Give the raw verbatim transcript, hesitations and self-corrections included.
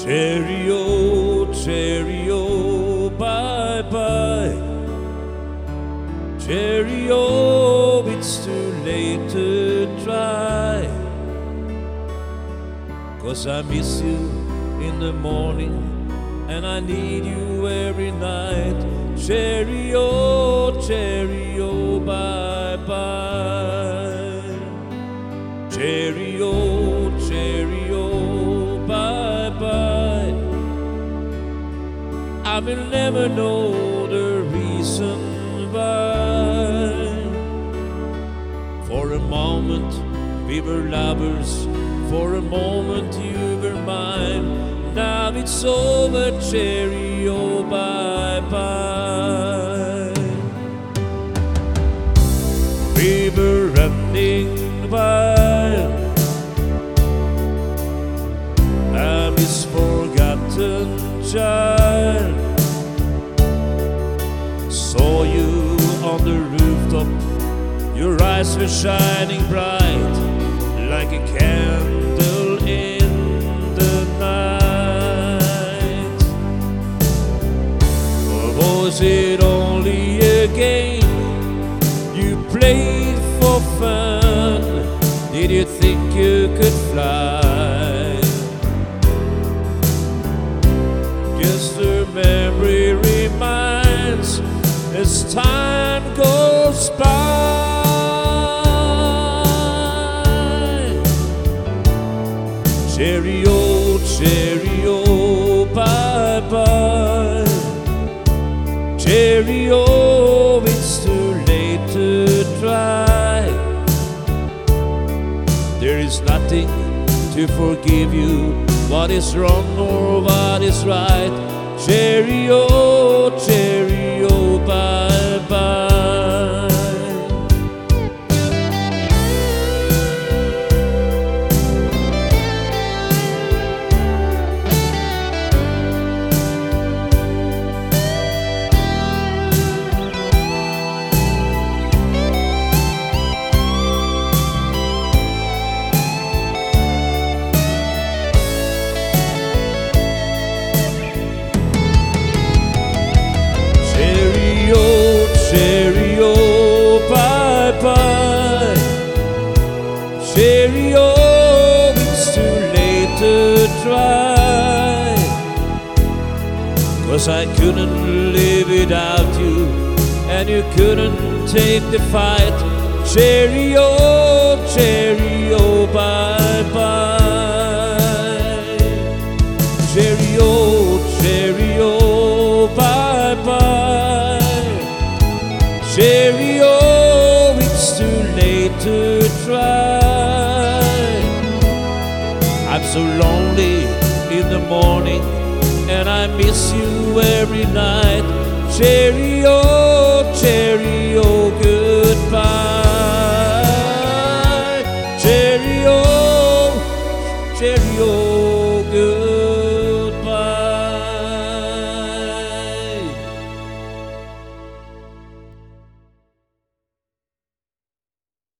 Cherry-o, cherry-o, bye-bye. Cherry-o, it's too late to try. 'Cause I miss you in the morning and I need you every night. Cherry-o, cherry-o, bye-bye. Cherry-o, cherry-o, bye-bye. I will never know the reason why. For a moment we were lovers, for a moment you were mine. Now it's over, cherry-o, bye-bye. We were running wild, a misforgotten child. Saw you on the rooftop, your eyes were shining bright like a candle in the night. Or was it only a game you played for fun? Did you think you could fly? Just a memory reminds as time goes by. Cherry-o, cherry-o, bye-bye. Cherry-o, it's too late to try. There is nothing to forgive you, what is wrong or what is right. Cherry-o, cherry-o, bye-bye. Cherry-o, bye-bye. Cherry-o, it's too late to try. 'Cause I couldn't live without you, and you couldn't take the fight. Cherry-o, cherry-o, bye-bye. Cherry-o, cherry-o, bye-bye. Cherry-o, it's too late to try. I'm so lonely in the morning and I miss you every night. Cherry-o, cherry-o, good.